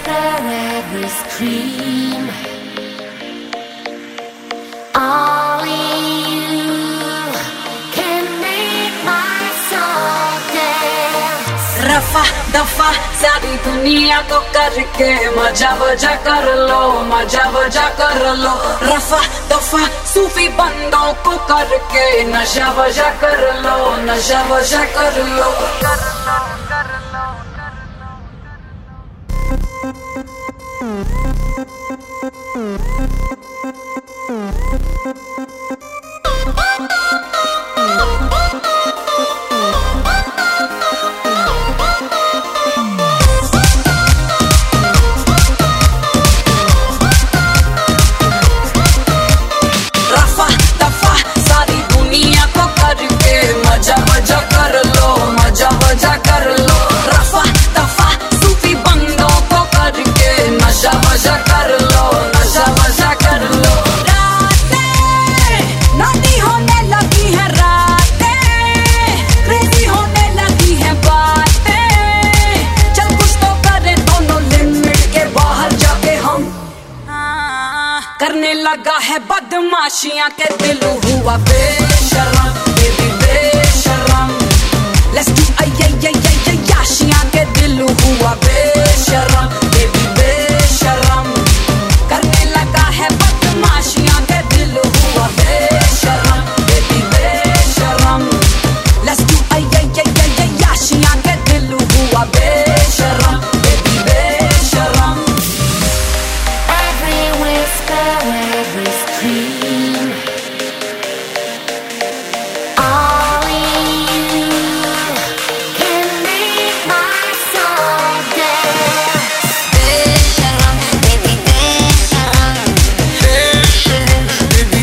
whisper, every scream. Only you can make my soul dance. रफा दफा सारी दुनिया को करके मजा वजा कर लो, मजा वजा कर लो। रफा दफा सूफी बंदों को करके नशा वजा कर लो, नशा वजा कर लो। करने लगा है बदमाशियां के दिल हुआ बेशरम, बेबी बेशरम। Let's do याशियां के दिल हुआ बेशरम, बेबी बेशरम। करने लगा है बदमाशियां के दिल हुआ बेशरम, बेबी बेशरम। Let's do याशियां के दिल हुआ बेशरम, बेबी बेशरम। Every whisper, every scream. Only you can make my soul dance. Besharam, baby, besharam. Besharam, baby,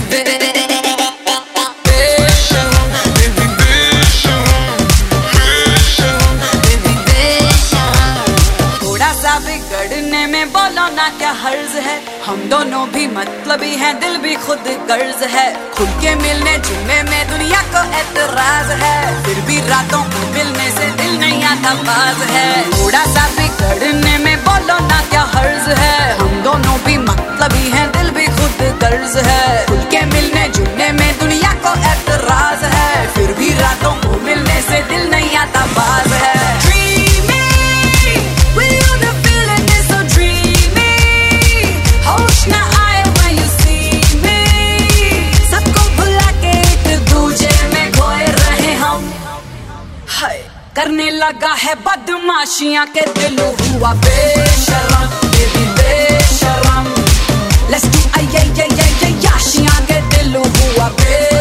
besharam, baby, besharam, besharam, baby, besharam। थोड़ा सा बिगड़ने में बोलो ना क्या हर्ज है, हम दोनों भी मतलबी हैं, दिल भी खुद गर्ज है। खुद के मिलने जुलने में दुनिया को एतराज है, फिर भी रातों को मिलने से दिल नहीं आता बाज है। थोड़ा सा बिगड़ने में बोलो ना क्या हर्ज है, हम दोनों भी मतलबी हैं, दिल भी खुद गर्ज है। खुद के मिलने जुलने में दुनिया को एतराज है, फिर भी रातों को मिलने से दिल नहीं आता बाज है। करने लगा है बदमाशियां के दिल हुआ बेशरम, बेबी बेशरम। Let's do याशियां के दिल हुआ बेशरम।